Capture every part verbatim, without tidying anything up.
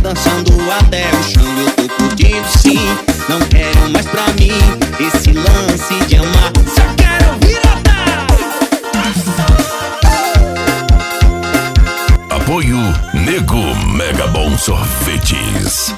dançando até o chão. Eu tô curtindo sim, não quero mais pra mim esse lance de amar, só quero viradar. Apoio Nego Mega Bom Sorvetes.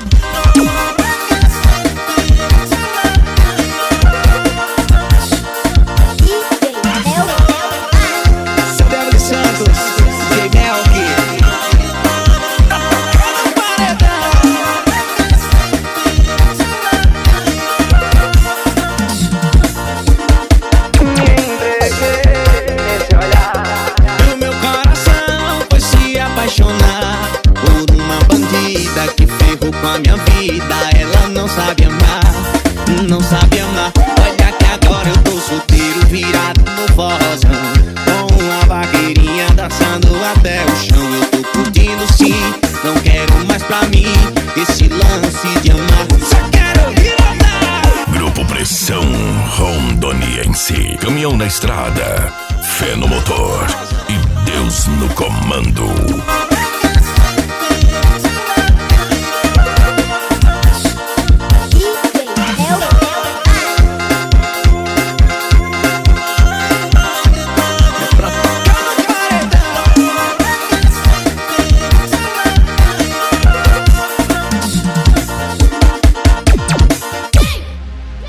Por uma bandida que ferrou com a minha vida. Ela não sabe amar, não sabe amar. Olha que agora eu tô solteiro, virado no forrozão, com uma vaqueirinha dançando até o chão. Eu tô curtindo sim, não quero mais pra mim esse lance de amar, só quero viradar. Grupo Pressão Rondoniense. Caminhão na estrada, fé no motor e Deus no comando.